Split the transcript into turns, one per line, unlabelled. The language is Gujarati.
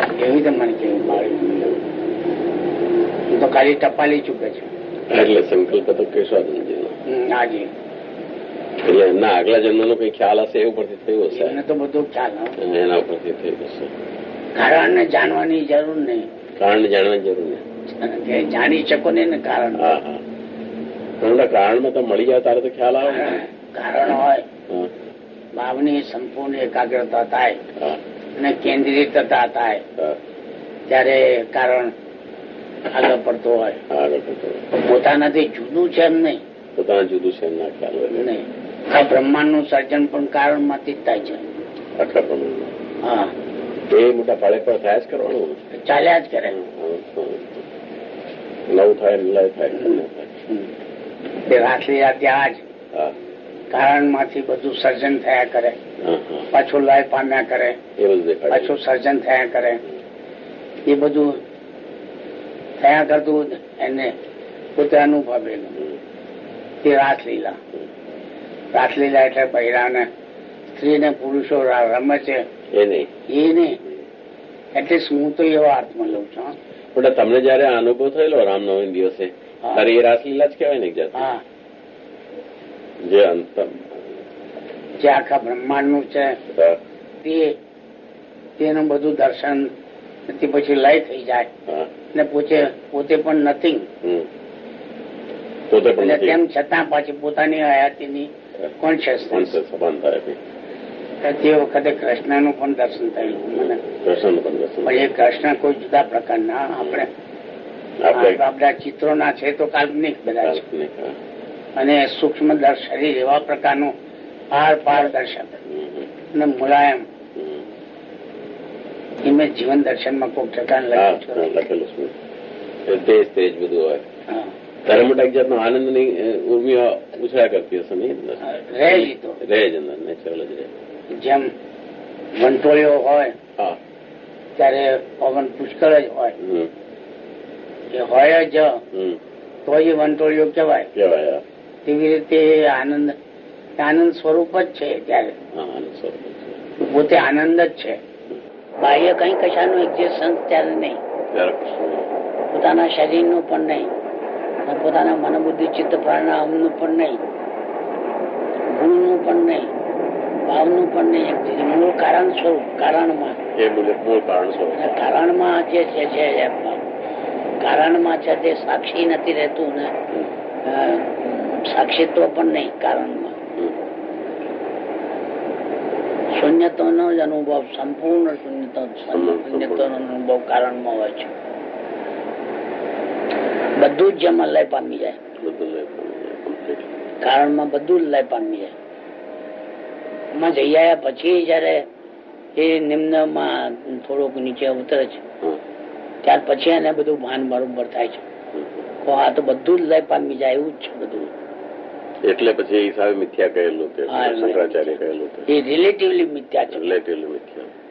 એવી તો મને કેવું બાળી તો ખાલી ટપાલી ચૂકે છે.
એટલે સંકલ્પ તો કેશવાનંદજી
હાજી,
એટલે એમના આગલા જન્મનો કઈ ખ્યાલ હશે એવું પરથી થયું હશે.
એને તો બધું ખ્યાલ
એના ઉપરથી થયું હશે.
કારણ ને જાણવાની જરૂર નહીં.
કારણ જાણવાની જરૂર નહીં.
જાણી શકો ને કારણ.
હા હા, કારણમાં તો મળી જાય તારે તો ખ્યાલ આવે.
કારણ હોય ભાવની સંપૂર્ણ એકાગ્રતા થાય અને કેન્દ્રિતતા થાય ત્યારે કારણ આગળ પડતો હોય. પોતાનાથી જુદું છે એમ નહીં.
પોતાના જુદું છે એમ ના ખ્યાલ હોય
નહીં. આ બ્રહ્માંડ નું સર્જન પણ કારણ માંથી જ થાય છે.
આખા બ્રહ્માંડ.
હા,
એ મોટા પાળે પર થાય જ કરવાનું,
ચાલ્યા જ કરે.
નવું થાય લય થાય.
રાસલીલા ત્યાં જ કારણ માંથી બધું સર્જન થયા કરે, પાછું લય પામ્યા કરે, પાછું સર્જન થયા કરે. એ બધું થયા કરતું એને પોતે અનુભવેલું. એ રાસલીલા. રાસલીલા એટલે બૈરાને સ્ત્રી ને પુરુષો રમે છે એ નહીં. એટલે હું તો એવો અર્થમાં લઉં છું.
પણ તમને જયારે અનુભવ થયેલો રામનવમી દિવસે ત્યારે એ રાસલીલા જ કહેવાય ને?
હા,
જે અંતમ
જે આખા બ્રહ્માંડ નું છે તેનું બધું દર્શન પછી લય થઈ જાય ને પોતે પણ નથી. તેમ છતાં પાછી પોતાની હયાતીની કોન્શિયસનેસ તે વખતે કૃષ્ણનું પણ દર્શન થયેલું મને. પણ એ કૃષ્ણ કોઈ જુદા પ્રકારના આપણા ચિત્રોના છે તો કાલ્પનિક બધા છે. અને સૂક્ષ્મ શરીર એવા પ્રકારનું પારદર્શક અને મુલાયમ. એ મેં જીવન દર્શનમાં કોઈ પ્રકાર
લખેલું છે. તેજ બધું હોય ત્યારે મોટા એક જાતનો આનંદની ઉર્મિઓ ઉછળ્યા કરતી હશે નહીં? રહે જ અંદર, નેચરલ જ રહે.
જેમ વંટોળીઓ હોય ત્યારે પવન પુષ્કળ જ હોય, એ હોય જ તો એ વંટોળીઓ કહેવાય. તેવી રીતે આનંદ સ્વરૂપ જ છે. ત્યારે પોતે આનંદ જ છે. બાહ્ય કઈ કશાનું એક્ઝિસ્ટન્સ ત્યારે નહીં. પોતાના શરીરનું પણ નહીં, પોતાના મનોબુદ્ધિ ચિત્ત પ્રાણાયામનું પણ નહીં, ગુણનું પણ નહીં, ભાવનું પણ નહીં. મૂળ કારણ સ્વરૂપ કારણમાં જે છે કારણમાં છે તે સાક્ષી નથી રહેતું ને સાક્ષીત્વ પણ નહીં કારણમાં. શૂન્યત્વનો જ અનુભવ, સંપૂર્ણ શૂન્યત્વનો અનુભવ કારણમાં હોય છે. બધું જ જેમાં લય પામી જાય, કારણમાં બધું જ લય પામી જાય. એમાં જઈ આવ્યા પછી જયારે એ નિમ્નમાં થોડુંક નીચે ઉતરે છે ત્યાર પછી એને બધું ભાન બરોબર થાય છે. આ તો બધું જ લય પામી જાય એવું જ છે બધું.
એટલે પછી એ હિસાબે મિથ્યા કહેલું, શંકરાચાર્ય કહેલું,
એ રિલેટિવલી મિથ્યા છે.
રિલેટિવલી મિથ્યા.